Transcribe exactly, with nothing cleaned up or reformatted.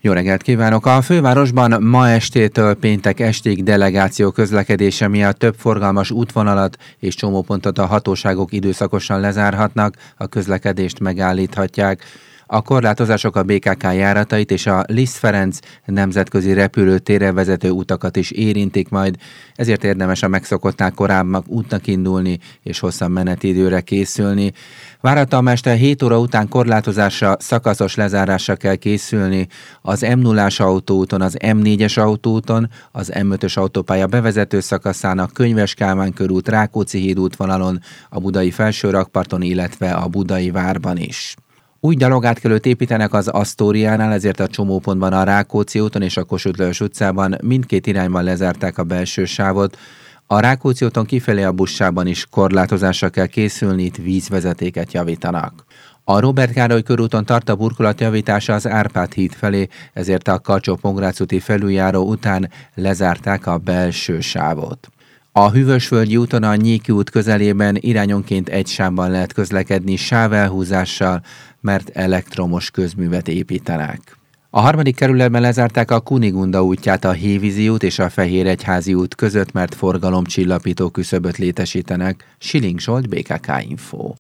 Jó reggelt kívánok! A fővárosban ma estétől péntek estig delegáció közlekedése miatt több forgalmas útvonalat és csomópontot a hatóságok időszakosan lezárhatnak, a közlekedést megállíthatják. A korlátozások a bé ká ká járatait és a Liszt Ferenc nemzetközi repülőtérre vezető utakat is érintik majd, ezért érdemes a megszokottnál korábban útnak indulni és hosszabb menetidőre készülni. Várhatóan este hét óra után korlátozásra, szakaszos lezárásra kell készülni az em nullás autóúton, az em négyes autóúton, az em ötös autópálya bevezető szakaszán, a Könyves Kálmán körút, Rákóczi híd útvonalon, a budai Felsőrakparton, illetve a budai várban is. Új gyalogátkelőt építenek az Asztóriánál, ezért a csomópontban a Rákóczi úton és a Kossuth Lajos utcában mindkét irányban lezárták a belső sávot. A Rákóczi úton kifelé a buszsában is korlátozásra kell készülni, itt vízvezetéket javítanak. A Róbert Károly körúton tart a burkolatjavítása az Árpád híd felé, ezért a Kacsó-Pongrác úti felüljáró után lezárták a belső sávot. A Hűvösvölgyi úton a Nyéki út közelében irányonként egy sávban lehet közlekedni sávelhúzással, mert elektromos közművet építenek. A harmadik kerületben lezárták a Kunigunda útját a Hévízi út és a Fehéregyházi út között, mert forgalomcsillapító küszöböt létesítenek. Siling Zsolt, bé ká ká Info.